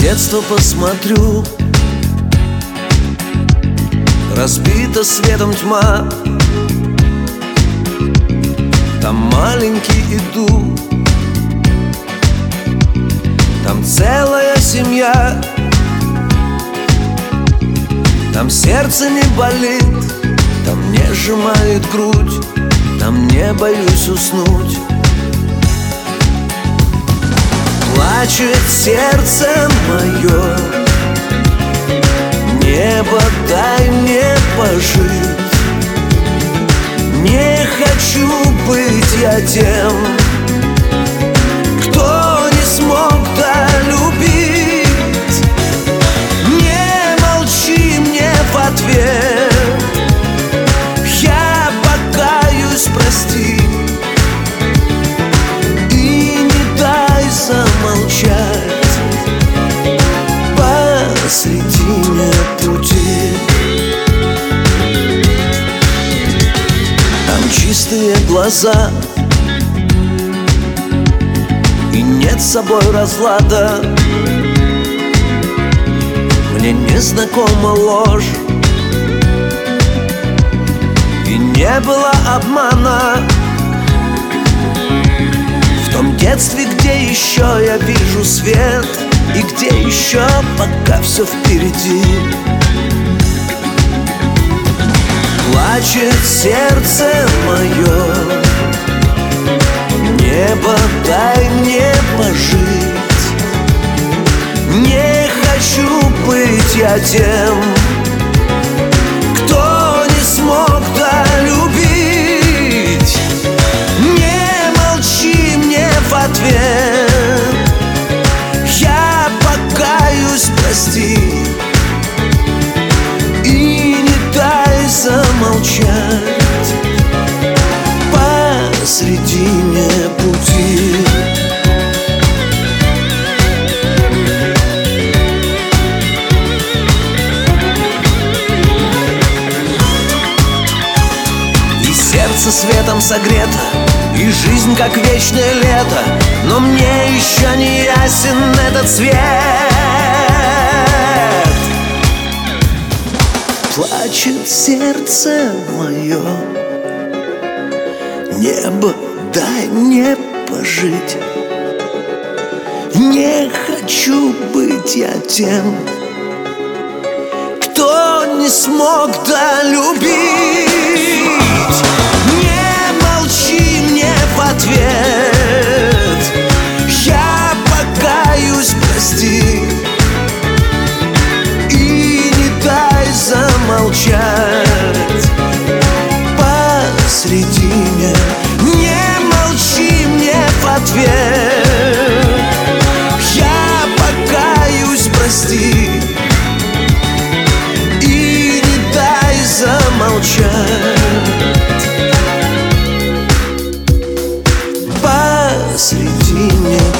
детство посмотрю, разбита светом тьма. Там маленький иду, там целая семья. Там сердце не болит, там не сжимает грудь, там не боюсь уснуть. Плачет сердце мое, небо, дай мне пожить. Не хочу быть я тем, кто не смог долюбить. Не молчи мне в ответ, я покаюсь, прости. И не дай замолчать посредине пути. Там чистые глаза, и нет с собой разлада. Мне не знакома ложь, и не было обмана. В том детстве, где еще я вижу свет, и где еще пока все впереди. Плачет сердце мое, небо, дай мне пожить. Не хочу быть я тем, кто не смог долюбить. Не молчи мне в ответ, я покаюсь, прости. И не дай замолчать посредине пути. И сердце светом согрето, и жизнь как вечное лето, но мне еще не ясен этот свет. Плачет сердце мое, небо, дай мне пожить. Не хочу быть я тем, кто не смог долюбить. Не молчи мне в ответ, я покаюсь, прости. И не дай замолчать посредине. Не молчи мне в ответ, я покаюсь, прости. И не дай замолчать посредине